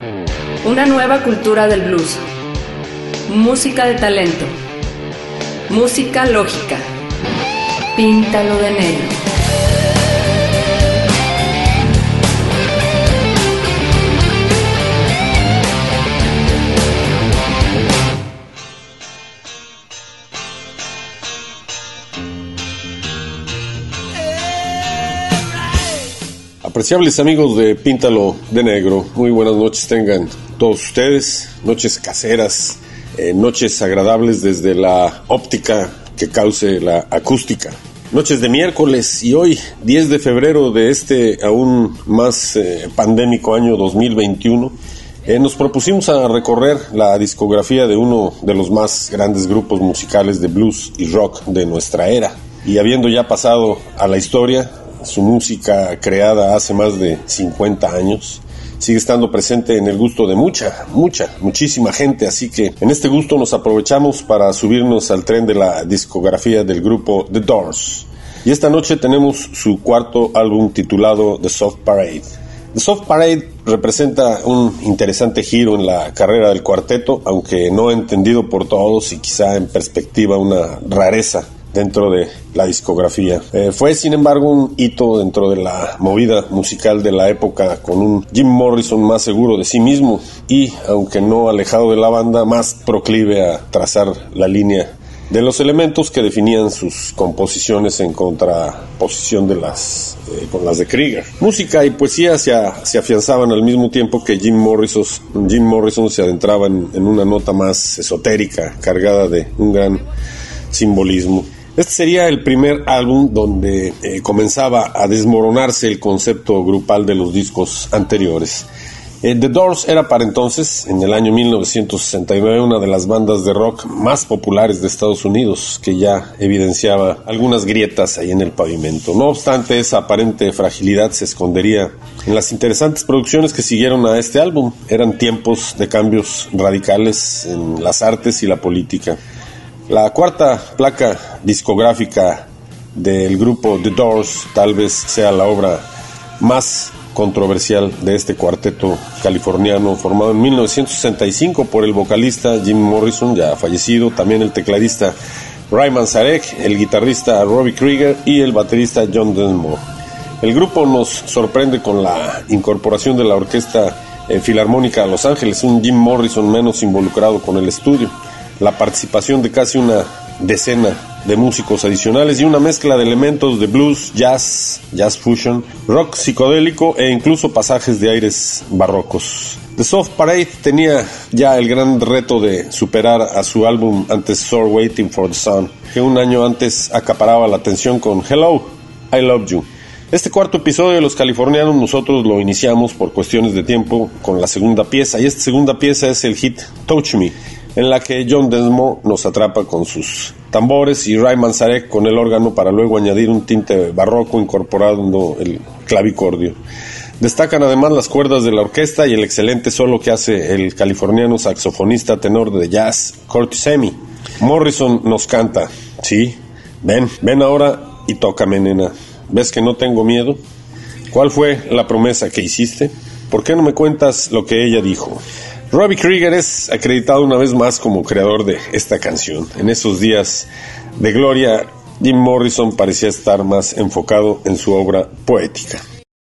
Una nueva cultura del blues. Música de talento. Música lógica. Píntalo de negro. Apreciables amigos de Píntalo de Negro, muy buenas noches tengan todos ustedes, noches caseras, noches agradables desde la óptica que cause la acústica. Noches de miércoles y hoy, 10 de febrero de este aún más pandémico año 2021, nos propusimos a recorrer la discografía de uno de los más grandes grupos musicales de blues y rock de nuestra era. Y habiendo ya pasado a la historia, su música creada hace más de 50 años sigue estando presente en el gusto de muchísima gente, así que en este gusto nos aprovechamos para subirnos al tren de la discografía del grupo The Doors. Y esta noche tenemos su cuarto álbum titulado The Soft Parade. The Soft Parade representa un interesante giro en la carrera del cuarteto, aunque no entendido por todos y quizá en perspectiva una rareza dentro de la discografía. Fue sin embargo un hito dentro de la movida musical de la época, con un Jim Morrison más seguro de sí mismo y, aunque no alejado de la banda, más proclive a trazar la línea de los elementos que definían sus composiciones en contraposición de con las de Krieger. Música y poesía se afianzaban al mismo tiempo que Jim Morrison se adentraba en una nota más esotérica, cargada de un gran simbolismo. Este sería el primer álbum donde comenzaba a desmoronarse el concepto grupal de los discos anteriores. The Doors era para entonces, en el año 1969, una de las bandas de rock más populares de Estados Unidos, que ya evidenciaba algunas grietas ahí en el pavimento. No obstante, esa aparente fragilidad se escondería en las interesantes producciones que siguieron a este álbum. Eran tiempos de cambios radicales en las artes y la política. La cuarta placa discográfica del grupo The Doors tal vez sea la obra más controversial de este cuarteto californiano, formado en 1965 por el vocalista Jim Morrison, ya fallecido, también el tecladista Ray Manzarek, el guitarrista Robbie Krieger y el baterista John Densmore. El grupo nos sorprende con la incorporación de la Orquesta Filarmónica de Los Ángeles, un Jim Morrison menos involucrado con el estudio, la participación de casi una decena de músicos adicionales y una mezcla de elementos de blues, jazz fusion, rock psicodélico e incluso pasajes de aires barrocos. The Soft Parade tenía ya el gran reto de superar a su álbum antecesor Waiting for the Sun, que un año antes acaparaba la atención con Hello, I Love You. Este cuarto episodio de Los Californianos nosotros lo iniciamos por cuestiones de tiempo con la segunda pieza, y esta segunda pieza es el hit Touch Me, en la que John Densmore nos atrapa con sus tambores y Ray Manzarek con el órgano, para luego añadir un tinte barroco incorporando el clavicordio. Destacan además las cuerdas de la orquesta y el excelente solo que hace el californiano saxofonista tenor de jazz Curtis Hemi. Morrison nos canta: sí, ven ahora y tócame, nena. ¿Ves que no tengo miedo? ¿Cuál fue la promesa que hiciste? ¿Por qué no me cuentas lo que ella dijo? Robbie Krieger es acreditado una vez más como creador de esta canción. En esos días de gloria, Jim Morrison parecía estar más enfocado en su obra poética.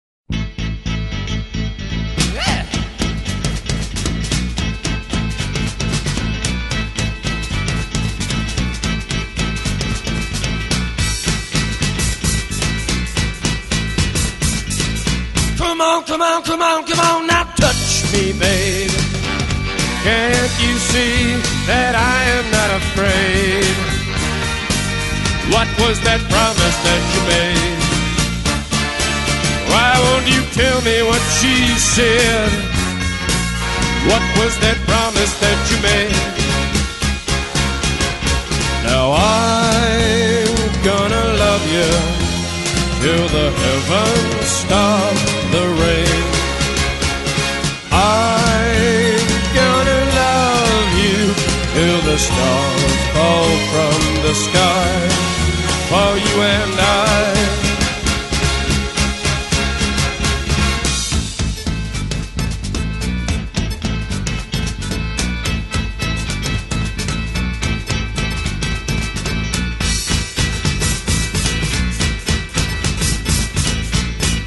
Come on, now touch me, babe. Can't you see that I am not afraid? What was that promise that you made? Why won't you tell me what she said? What was that promise that you made? Now I'm gonna love you till the heavens stop the rain. I'm gonna love you till the stars fall from the sky for you and I.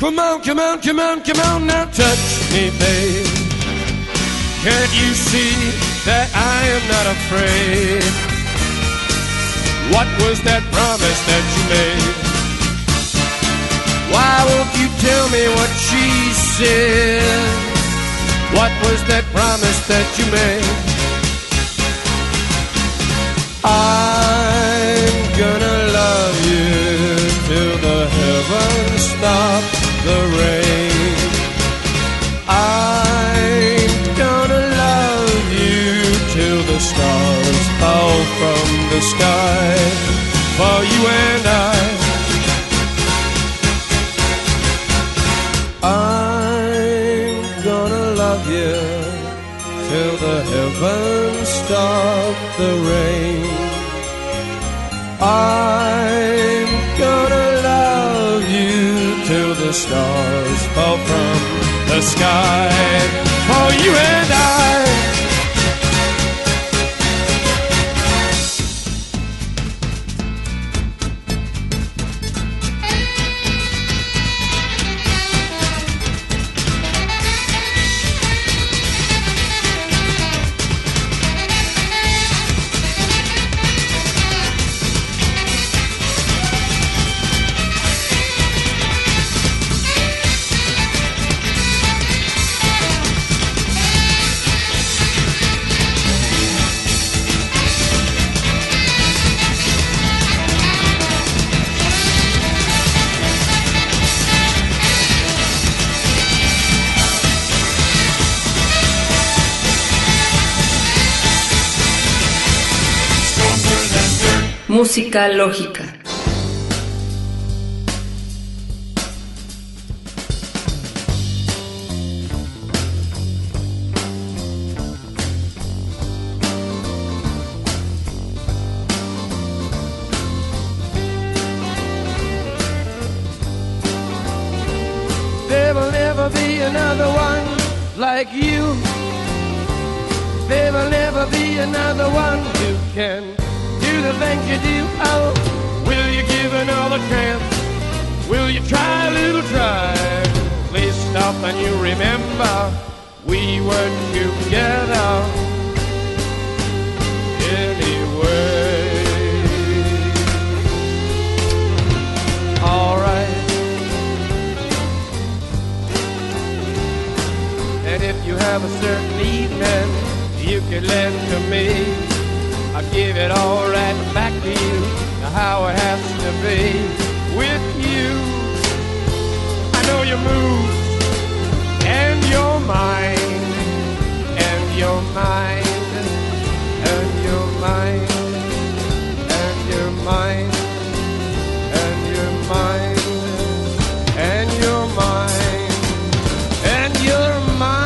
Come on, come on, come on, come on, now touch me, babe. Can't you see that I am not afraid? What was that promise that you made? Why won't you tell me what she said? What was that promise that you made? I'm gonna love you till the heavens stop the rain. I'm gonna love you till the stars fall from the sky. For you and I'm gonna love you till the heavens stop the rain. I'm gonna love you till the stars fall from the sky. For you and I. Música lógica. There will never be another one like you. There will never be another one who can do the things you do. Oh, will you give another chance? Will you try a little try? Please stop and you remember we were together anyway. All right. And if you have a certain evening you can lend to me, I'll give it all right back to you, how it has to be with you. I know your moves and your mind and your mind and your mind and your mind and your mind and your mind and your mind.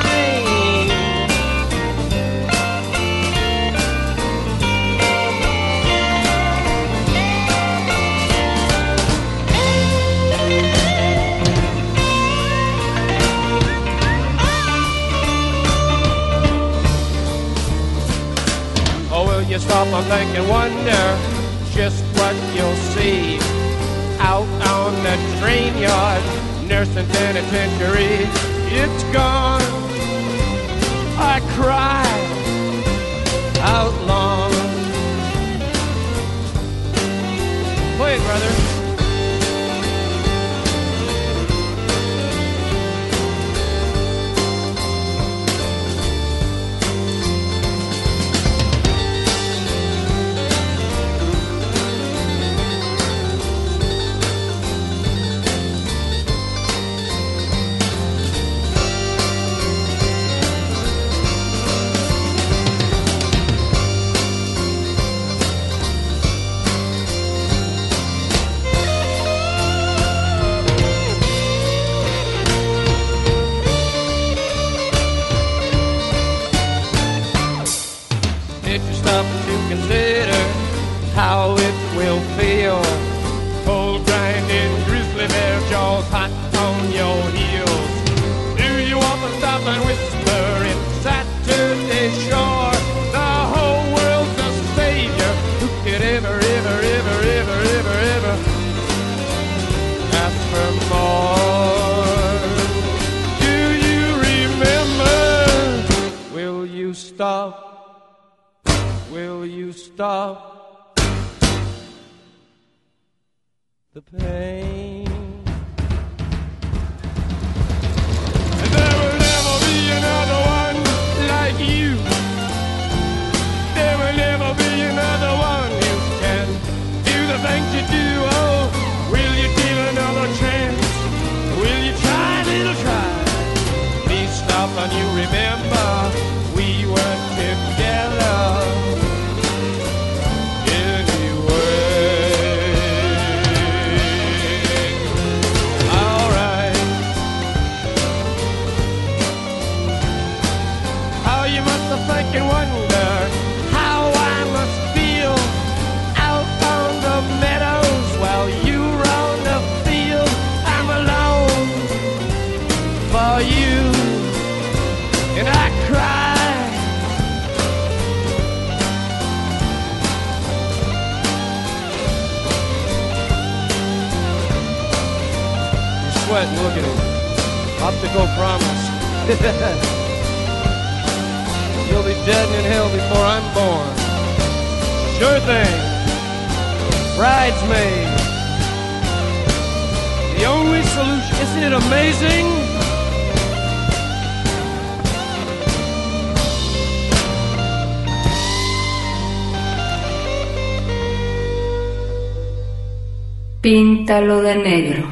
You stop and think and wonder just what you'll see out on the train yard, nursing penitentiary. It's gone. I cry out long. Play it, brother. How it will feel, cold grinding grizzly bear jaws hot on your heels. Do you want to stop and whisper in Saturday Shore? The whole world's a savior. Who could ever ask for more? stop? Will you stop the pain? And there will never be another one like you. There will never be another one who can do the things you do. Oh, will you give another chance? Will you try, little try? Please stop and you remember we were together. And wonder how I must feel out on the meadows while you roam the field. I'm alone for you, and I cry. You're sweating, look at him. Optical promise. You'll be dead and in hell before I'm born. Sure thing. Bridesmaid. The only solution. Isn't it amazing? Píntalo de negro.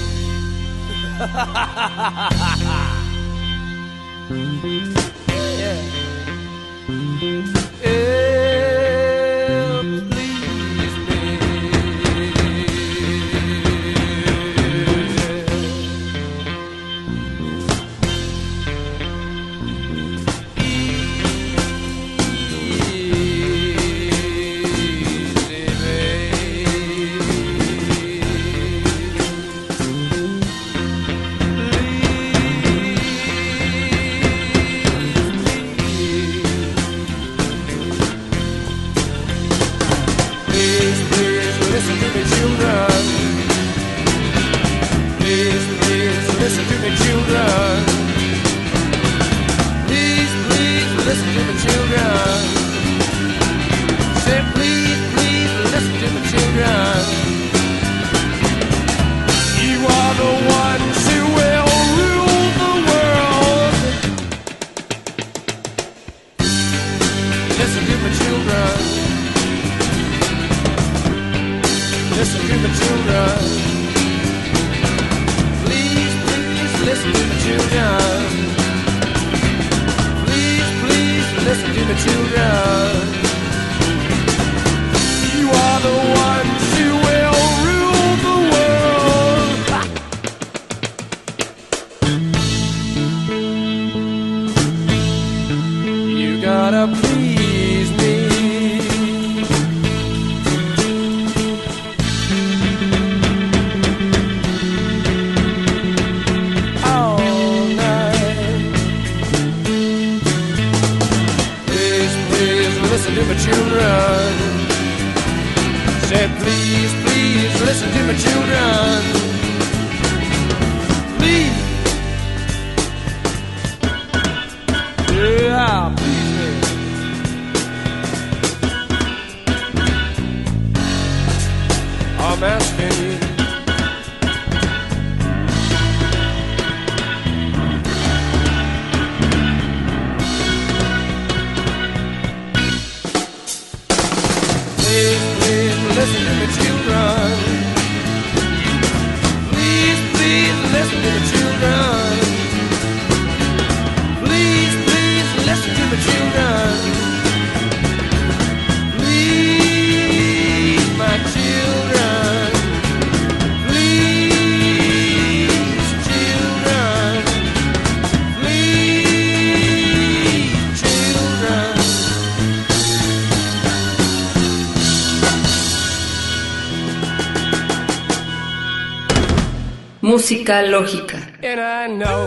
Música lógica. And I know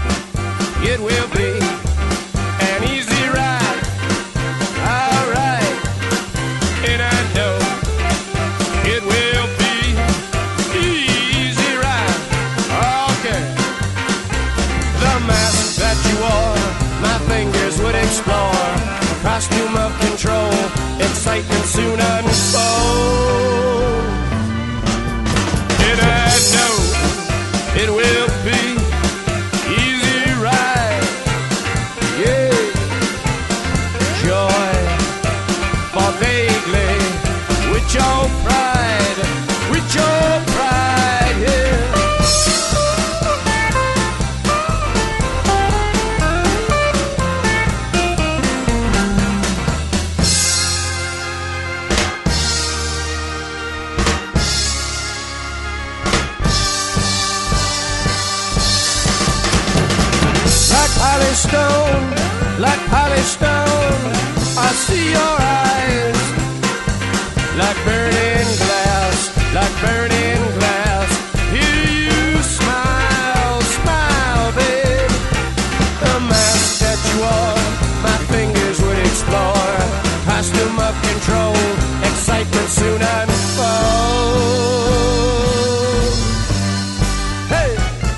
it will be an easy ride. All right. And I know it will be easy ride. Okay. The mask that you wore, my fingers would explore. costume of control, excitement soon unfolds. And I know it will be easy ride, yeah. Joy for vaguely with your pride, yeah. Like polished stone, I see your eyes. Like burning glass, like burning glass. Hear you smile, smile, babe. The mask that you wore, my fingers would explore. Costume of control, excitement soon unfold. Hey!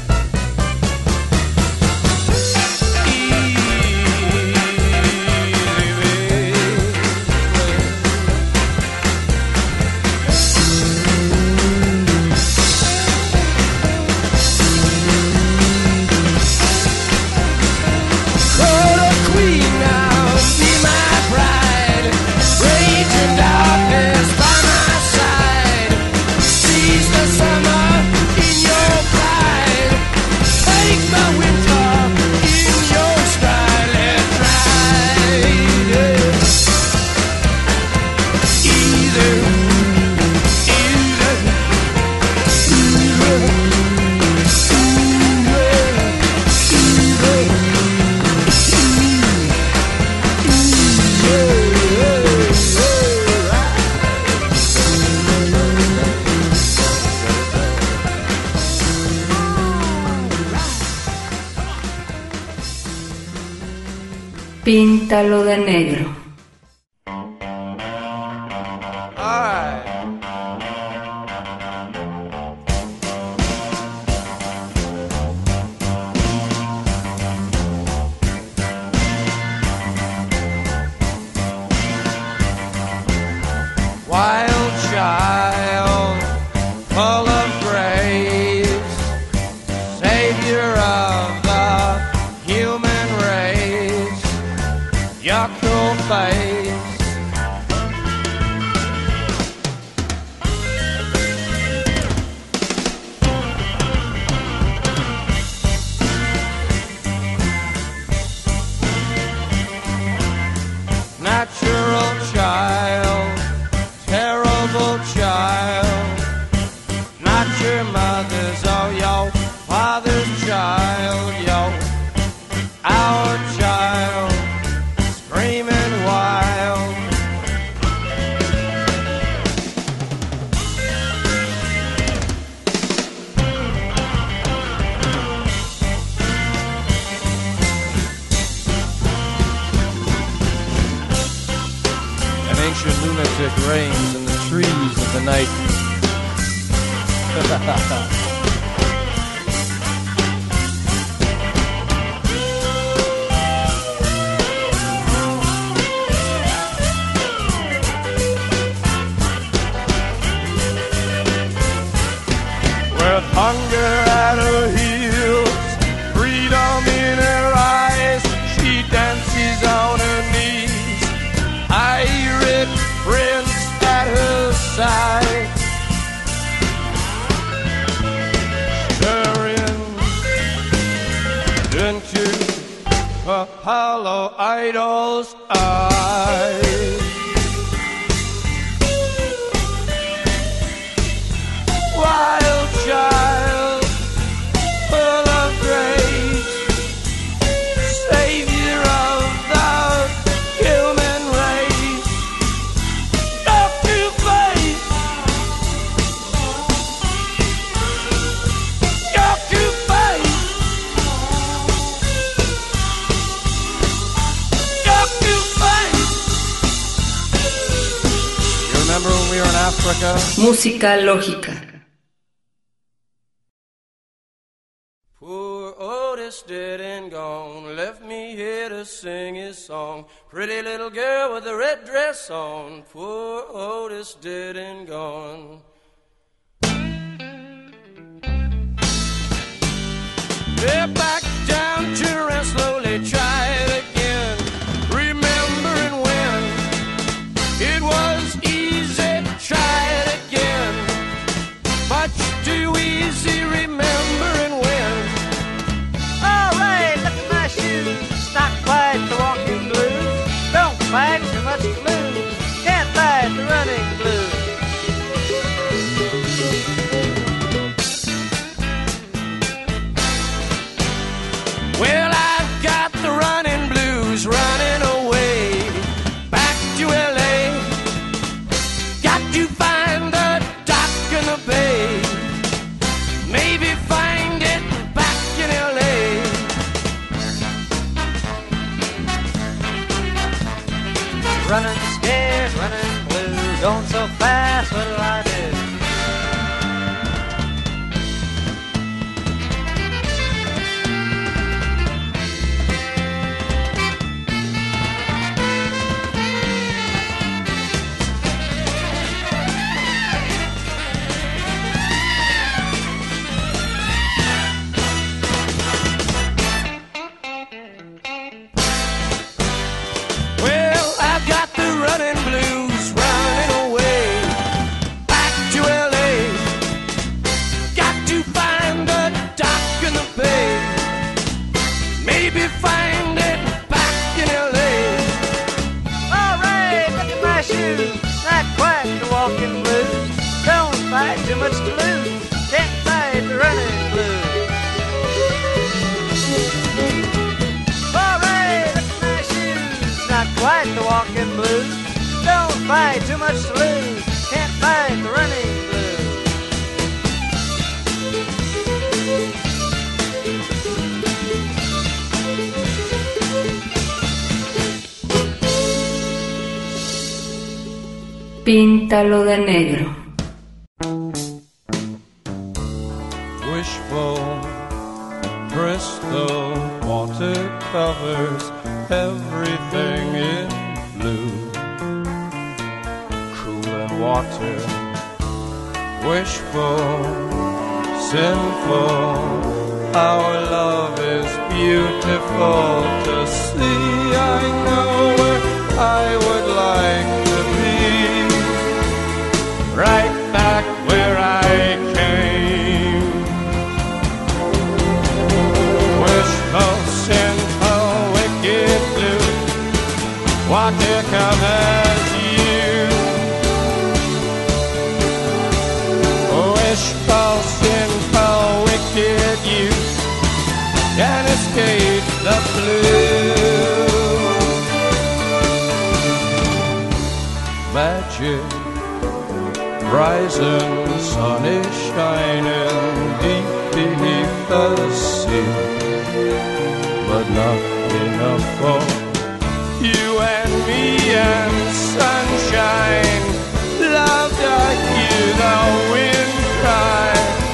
Píntalo de negro. Wild child, full of grace, savior of the human race, your cruel face. Natural child, terrible child, not your mother's or your father's child, our child, screaming wild. An ancient lunatic reigns in the trees of the night. With hunger at her heels, freedom in her eyes, she dances on her knees, pirate prince at her side. Stirring into Apollo idol's eyes. Wild child, full of grace, savior of the human race, your cute face, your cute face, your cute face. You remember when we were in Africa? Música lógica. Poor Otis Otis dead and gone, left me here to sing his song. Pretty little girl with a red dress on, poor Otis dead and gone. Yeah, back down to rest, slowly try it again. Remembering when it was easy, try it again. Much too easy, remembering when. All right, look at my shoes. Not quite the walking blues. Don't fight too much to lose. Can't fight the running blues. Well, I've got the running blues, running away back to L.A. Got to find the dock in the bay, maybe find it back in L.A. Running scared, running blue. Going so fast, what'll I do? Well, I've got the running blues, running away back to L.A. Got to find the dock in the bay, maybe find it back in L.A. All right, look at my shoes. Not quite the walking blues. Don't fight too much to lose. Can't fight the running blues. All right, look at my shoes. Not quite the walking blues. Don't fight too much to lose. Can't fight the running blues. Píntalo de negro. Wishbone, crystal, water covers everything in blue. Cooling water, wishbone, sinful. Our love is beautiful to see. I know where I would like to be, right back where I came. Wishful, sinful, wicked blue, water covers you. Wishful, sinful, wicked you can't escape the blue. Magic, rising sun is shining deep beneath the sea, but not enough for you and me and sunshine. Love to hear the wind cry.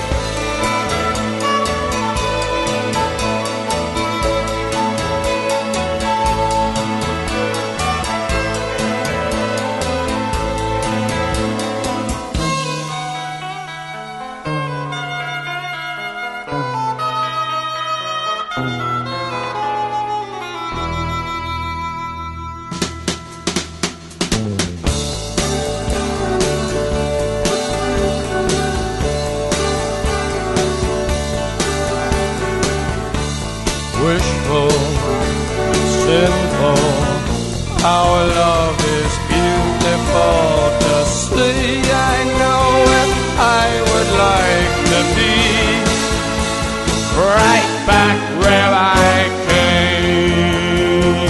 Wishful, sinful, our love is beautiful to see. I know it, I would like to be right back where I came.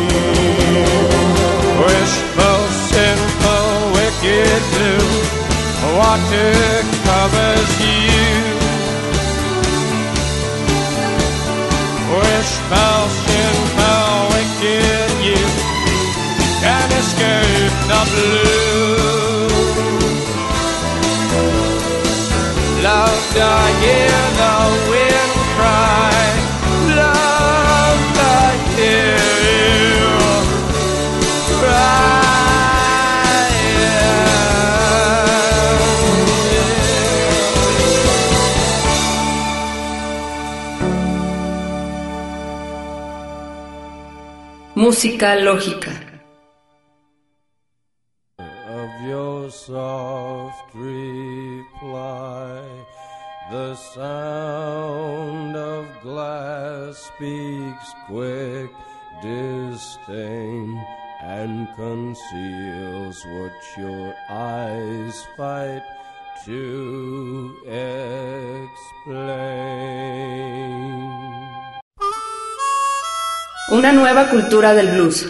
Wishful, sinful, wicked blue, water covers you. Wishful, sinful, wicked you can't escape the blue. Love to hear the wind cry. Love Música lógica. Of your soft reply, the sound of glass speaks quick disdain and conceals what your eyes fight to explain. Una nueva cultura del blues.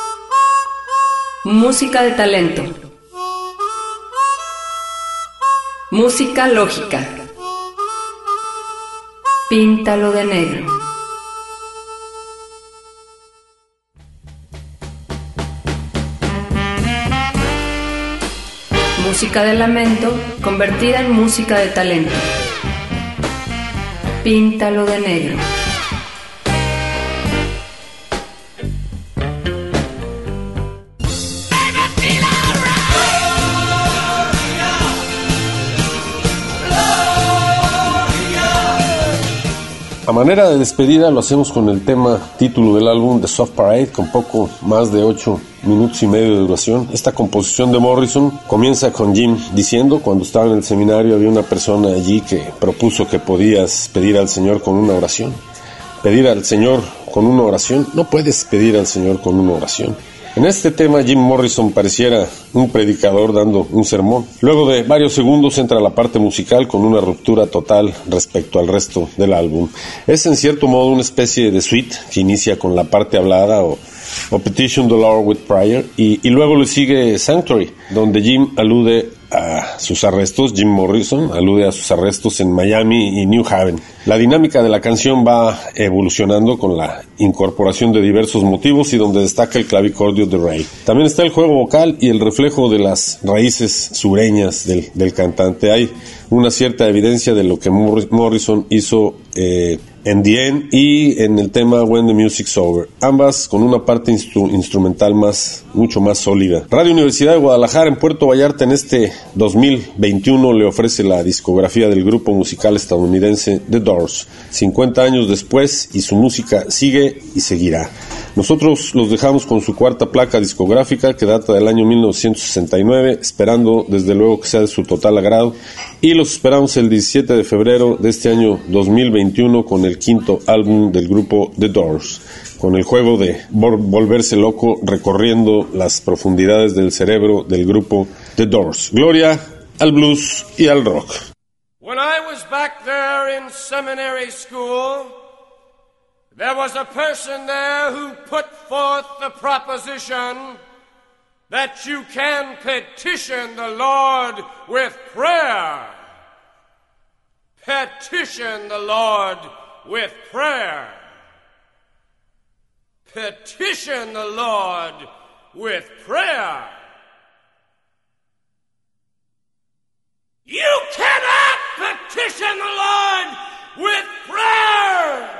Música de talento. Música lógica. Píntalo de negro. Música de lamento convertida en música de talento. Píntalo de negro. A manera de despedida lo hacemos con el tema título del álbum The Soft Parade, con poco más de 8 minutos y medio de duración. Esta composición de Morrison comienza con Jim diciendo: cuando estaba en el seminario había una persona allí que propuso que podías pedir al Señor con una oración. Pedir al Señor con una oración, no puedes pedir al Señor con una oración. En este tema Jim Morrison pareciera un predicador dando un sermón. Luego de varios segundos entra la parte musical con una ruptura total respecto al resto del álbum. Es en cierto modo una especie de suite que inicia con la parte hablada o Petition the Lord with Prayer y luego le sigue Sanctuary, donde Jim alude a sus arrestos. Jim Morrison alude a sus arrestos en Miami y New Haven. La dinámica de la canción va evolucionando con la incorporación de diversos motivos y donde destaca el clavicordio de Ray. También está el juego vocal y el reflejo de las raíces sureñas del cantante. Hay una cierta evidencia de lo que Morrison hizo en The End y en el tema When the Music's Over, ambas con una parte instrumental mucho más sólida. Radio Universidad de Guadalajara en Puerto Vallarta en este 2021 le ofrece la discografía del grupo musical estadounidense The Doors, 50 años después, y su música sigue y seguirá. Nosotros los dejamos con su cuarta placa discográfica que data del año 1969, esperando desde luego que sea de su total agrado, y los esperamos el 17 de febrero de este año 2021 con el quinto álbum del grupo The Doors, con el juego de volverse loco recorriendo las profundidades del cerebro del grupo The Doors. Gloria al blues y al rock. When I was back there in seminary school, there was a person there who put forth the proposition that you can petition the Lord with prayer. Petition the Lord with prayer. Petition the Lord with prayer. You cannot petition the Lord with prayer.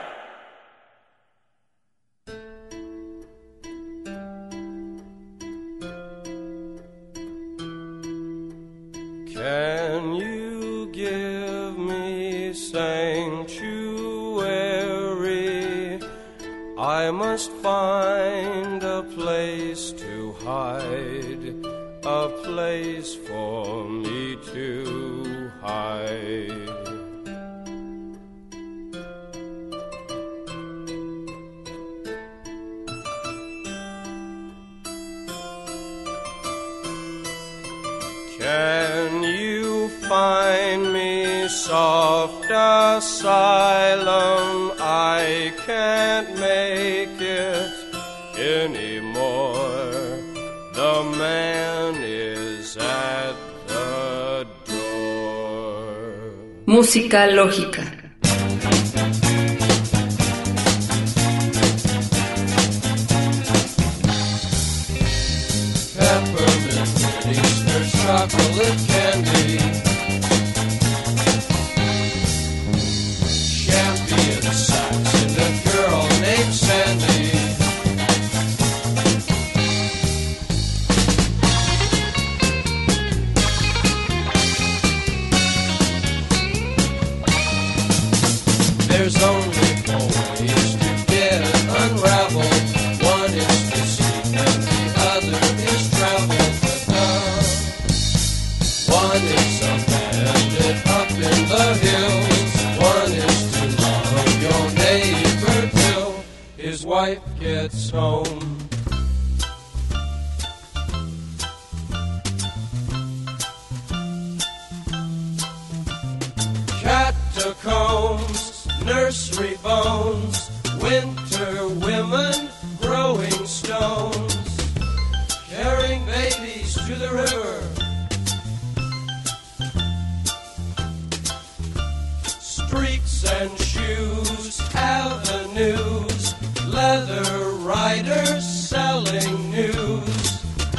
Can you give me sanctuary? I must find a place to hide, a place for me to hide. Can you find me soft asylum? I can't make it anymore. The man is at the door. Música lógica. Peppermint Easter chocolate candy, champion sax and a girl named Sandy. There's only 4 ways to get it unraveled. One is to to the river. Streets and shoes, avenues, leather riders selling news.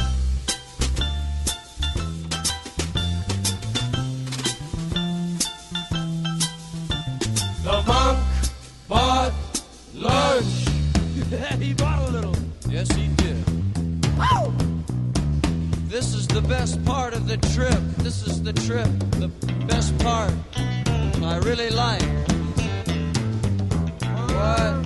The monk bought lunch. He bought a little. Yes, he did. Woo! This is the best part of the trip. This is the trip, the best part. I really like. What?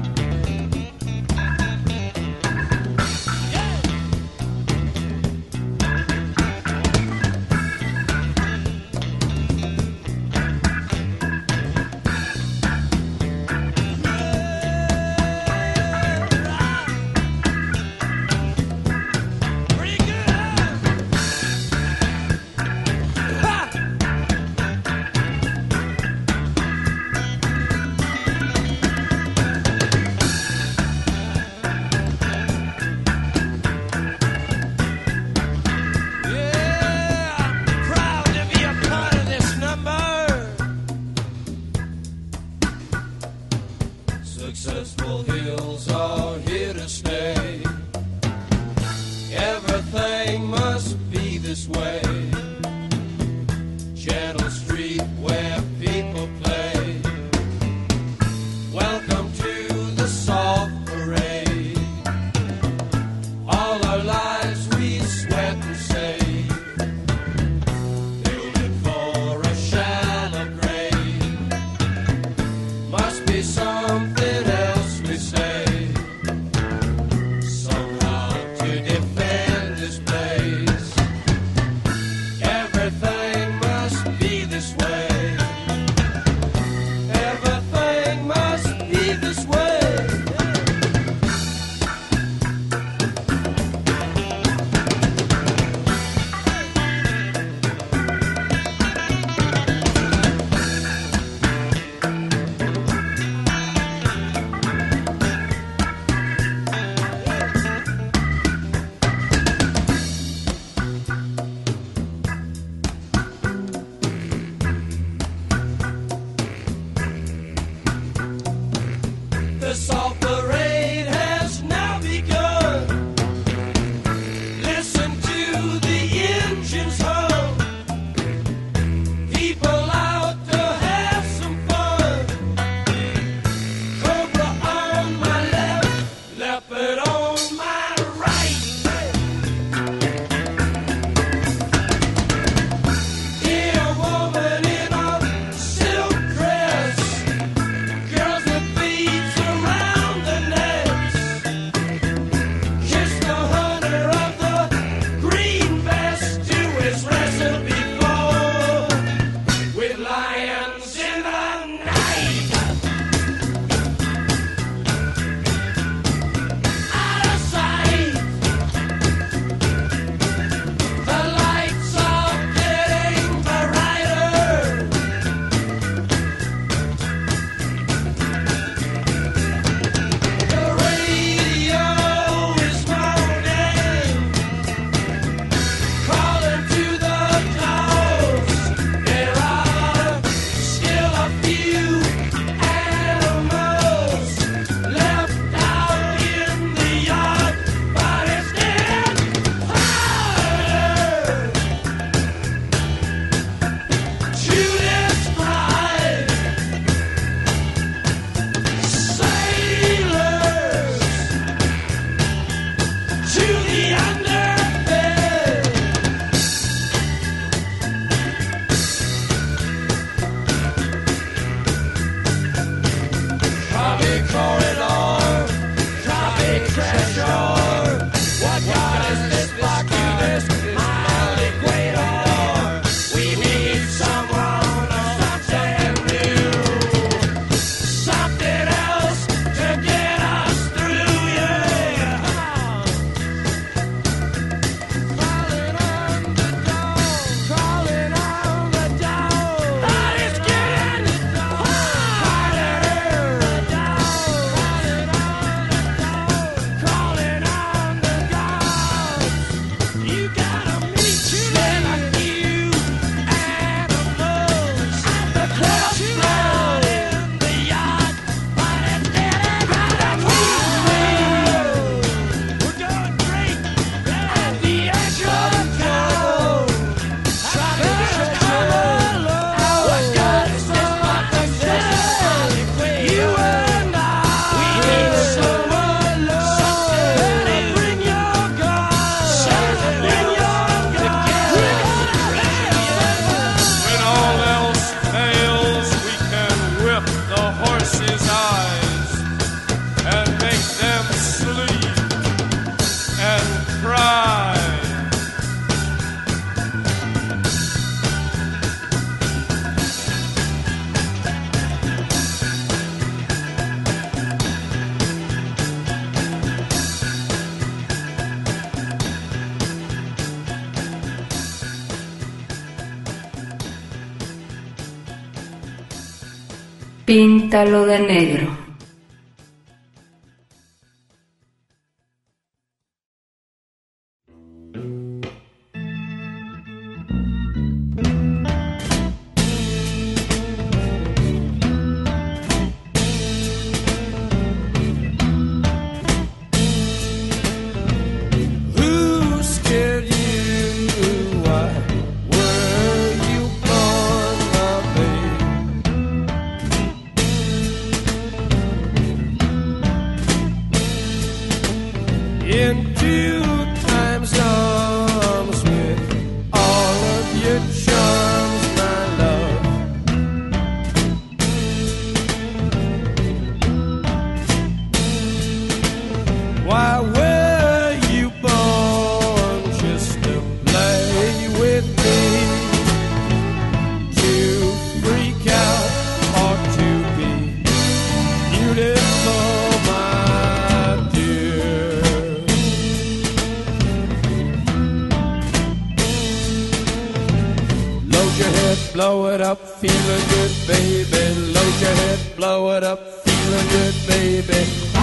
Successful hills are here to stay. Everything must be this way. Channel Street where people play. Welcome to the soft parade. All our lives we sweat and save. Build it for a shallow grave. Must be something else we say. Somehow to defend this place. Everything must be this way. Everything must be this way. Píntalo de negro. Blow it up, feeling good, baby. Load your head, blow it up, feeling good, baby.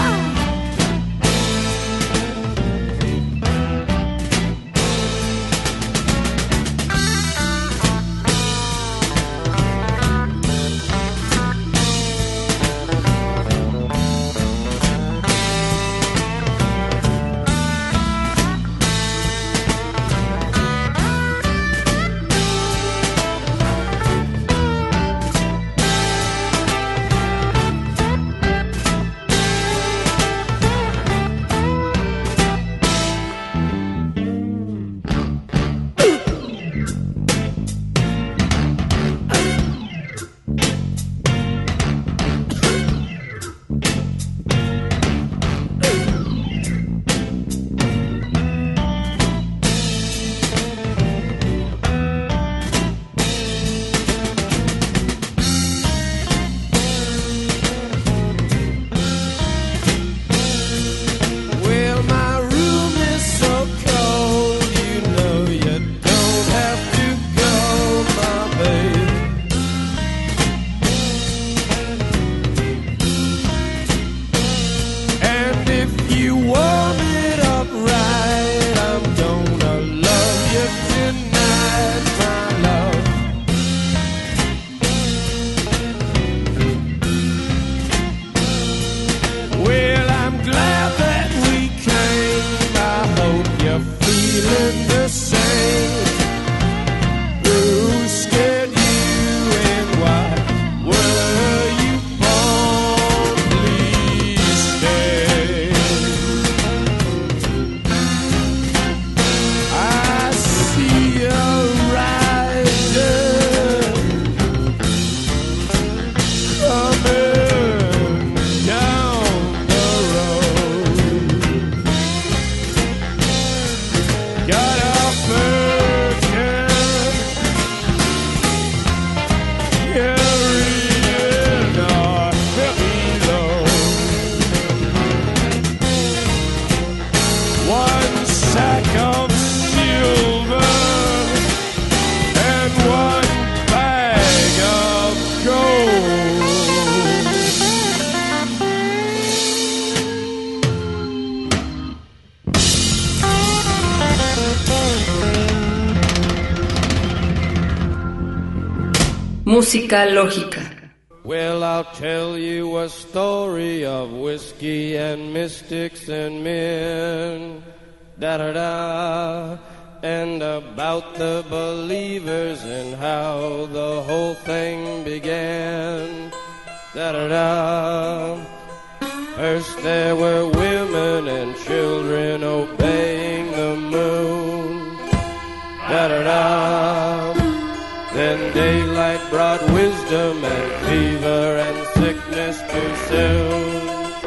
Música lógica. Well, I'll tell you a story of whiskey and mystics and men, da-da-da, and about the believers and how the whole thing began, da-da-da. First there were women and children obeying the moon, da-da-da. Then daylight brought wisdom and fever and sickness too soon.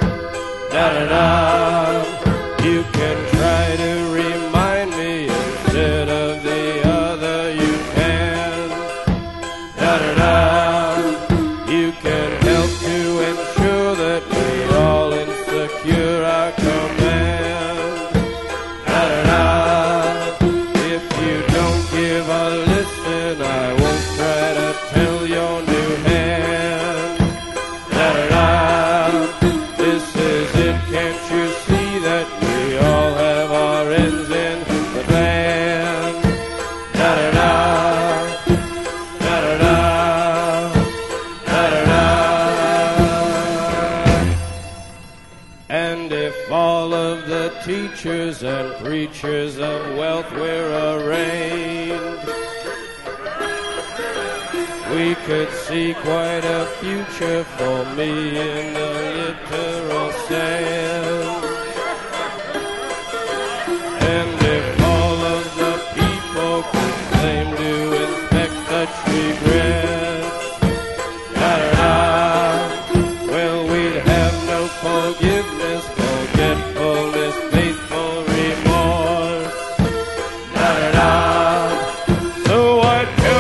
Da-da-da. You can try to remind me instead of the other you can. Da-da-da. You can help to ensure that we all insecure our command. Da-da-da. If you don't give a listen, I won't try to tell your new hand. creatures of wealth we're arraigned. We could see quite a future for me in the literal sense. And if all of the people could claim to inspect such regrets, da-da-da, well, we'd have no forgiveness, forgetfulness, faithful remorse, da-da-da. So I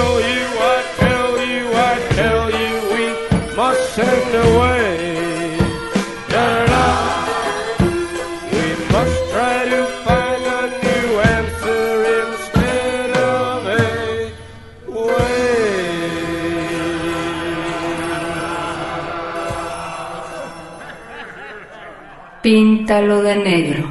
tell you, we must send away, da-da-da. We must try to find a new answer instead of a way. Píntalo de negro.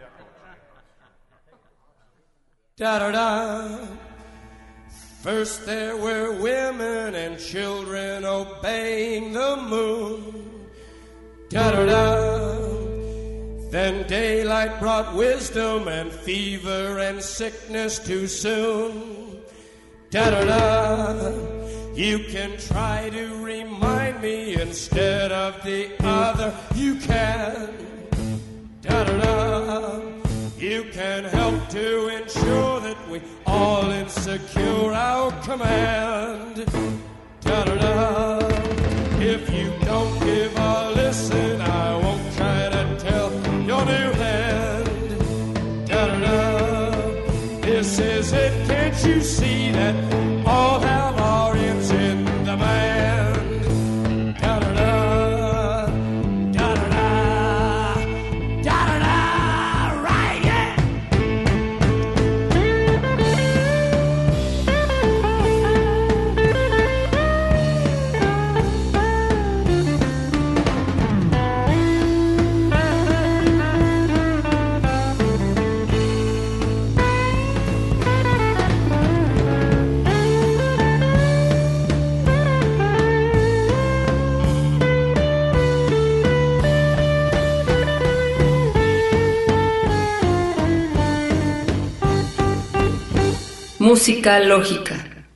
Da-da-da. First there were women and children obeying the moon. Da-da-da. Then daylight brought wisdom and fever and sickness too soon. Da-da-da. You can try to remind me instead of the other. You can. Da-da-da. You can help to ensure that we all insecure our command. Da-da-da. If you don't give a listen, I won't try to tell your new hand. Da-da-da. This is it, can't you see that all have our ends in demand? Da-da-da. Da-da-da. Da-da-da. Right, yeah. Música lógica.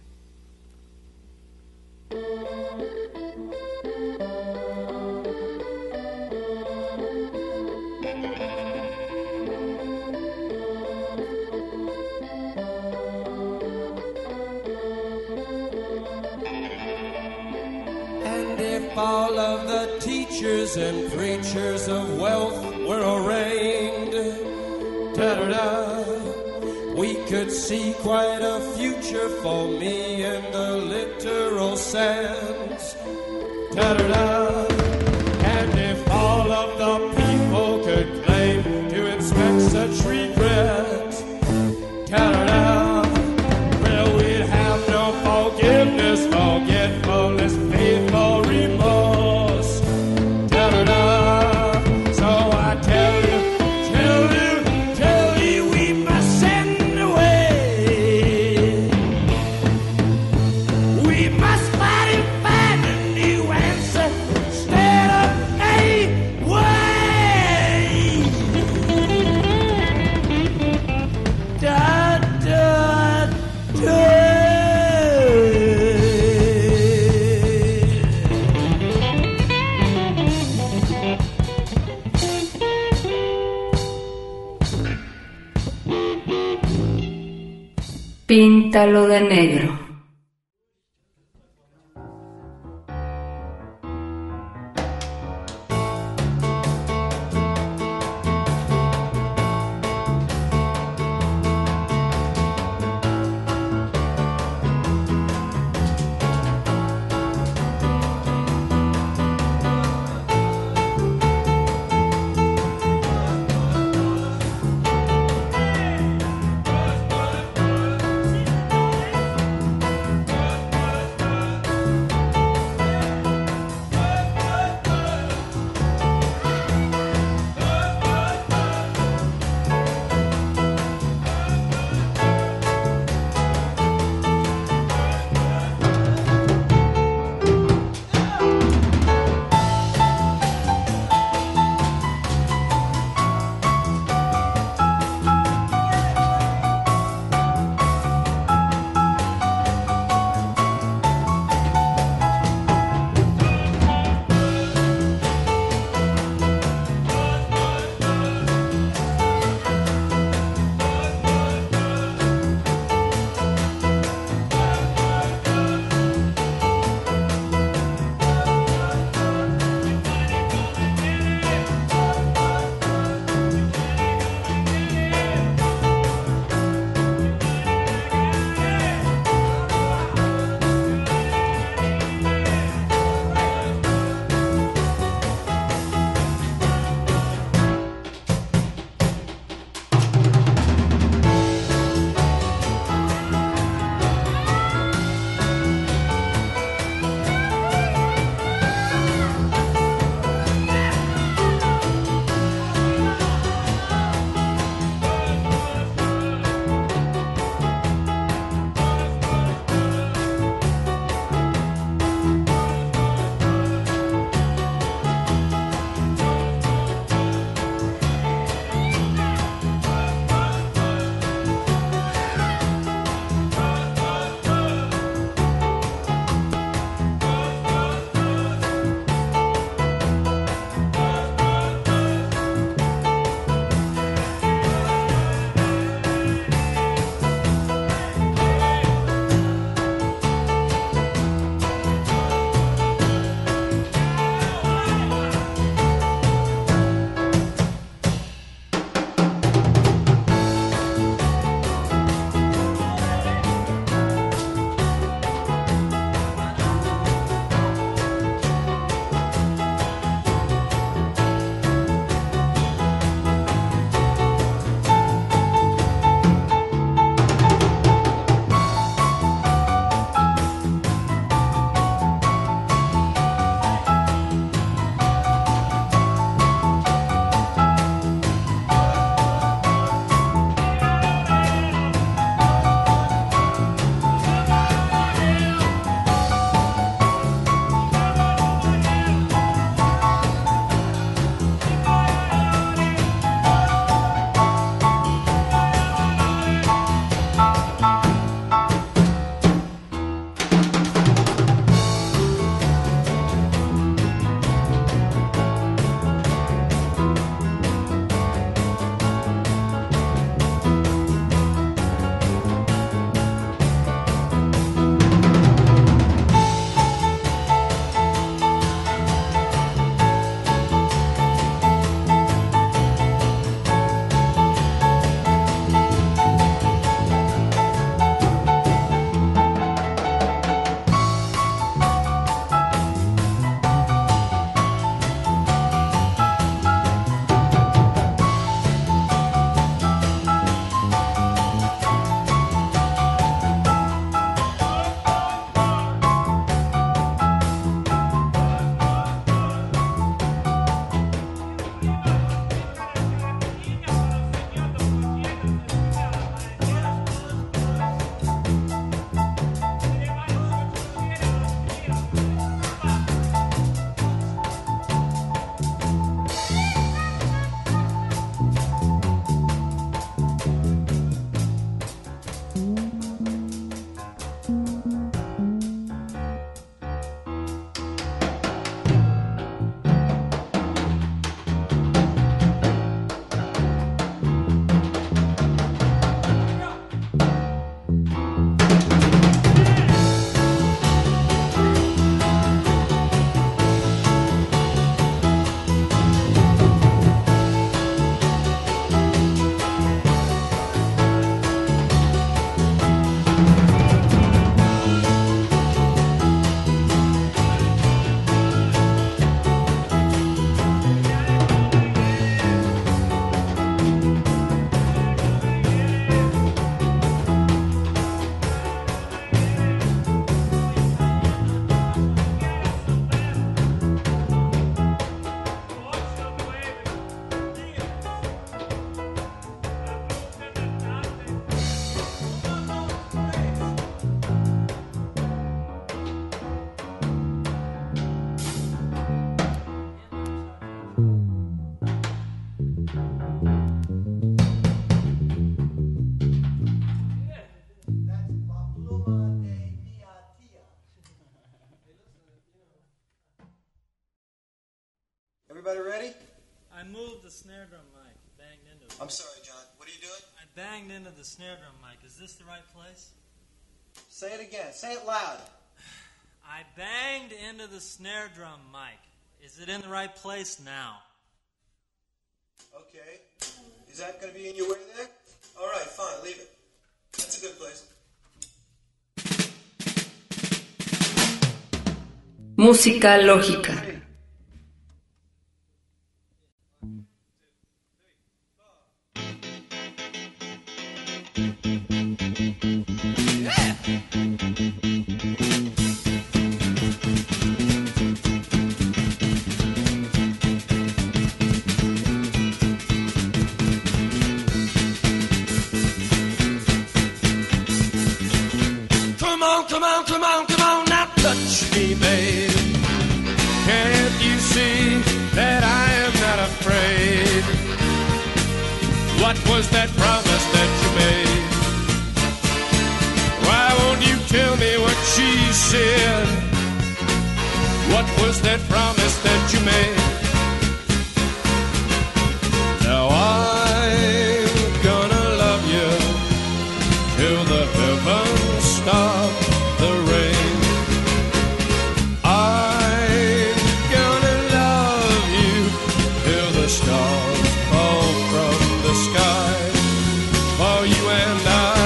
And if all of the teachers and preachers of wealth were arraigned, da-da-da, we could see quite a future for me in the literal sense. Da-da-da. And if all of the people could claim to inspect such regret, da-da-da, well, we'd have no forgiveness, forgetfulness, faithful remorse. Da-da-da. So I tell you, we must send away. We must find a new answer instead of a way. Da, da, da. Píntalo de negro. Everybody ready? I moved the snare drum mic. Banged into it. I'm sorry, John. What are you doing? I banged into the snare drum mic. Is this the right place? Say it again. Say it loud. I banged into the snare drum mic. Is it in the right place now? Okay. Is that going to be in your way there? All right, fine. Leave it. That's a good place. Música lógica. Come on, come on, come on, now touch me, babe. Can't you see that I am not afraid? What was that promise that you made? Why won't you tell me what she said? What was that promise that you made? Now I'm gonna love you till the heavens stop the rain. I'm gonna love you till the stars fall from the sky for you and I.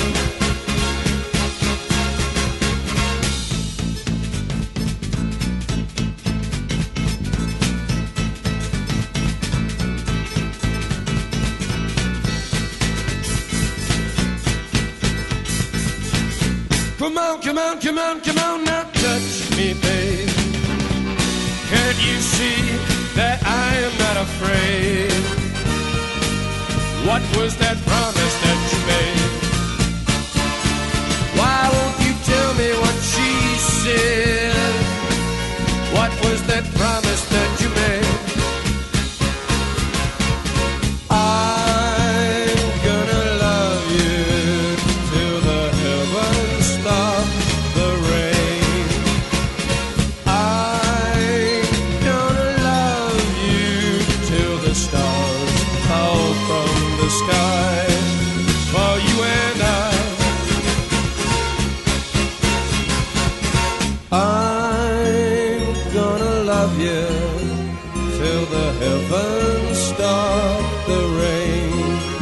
Come on, come on, come on, come on, now touch me, babe. Can't you see that I am not afraid? What was that promise that you made? Why won't you tell me what she said? What was that promise that you made? I'm gonna love you till the heavens stop the rain. I'm gonna love you till the stars fall from the sky for you and I. I'm gonna love you till the heavens stop the rain.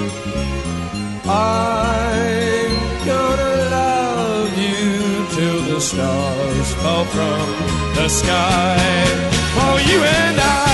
I'm gonna love you till the stars fall from the sky for you and I.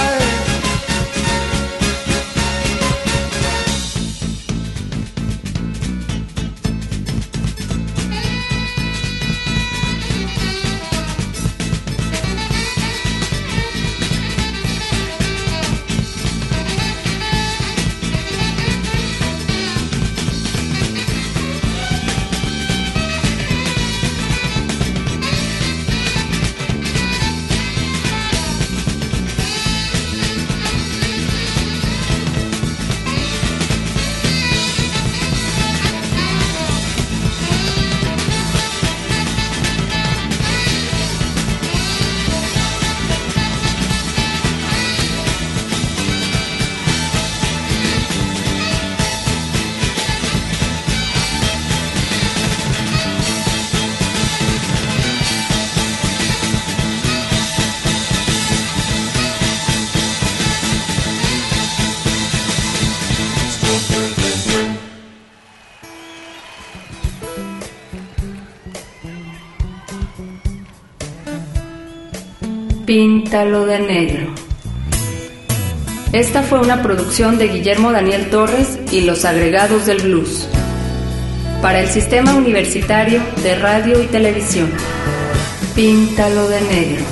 Píntalo de negro. Esta fue una producción de Guillermo Daniel Torres y los agregados del blues para el Sistema Universitario de Radio y Televisión. Píntalo de negro.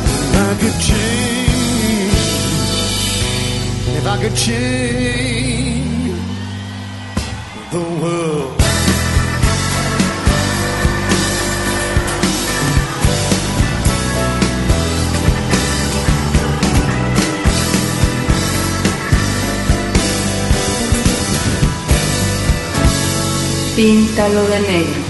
If I could change the world. Píntalo de negro.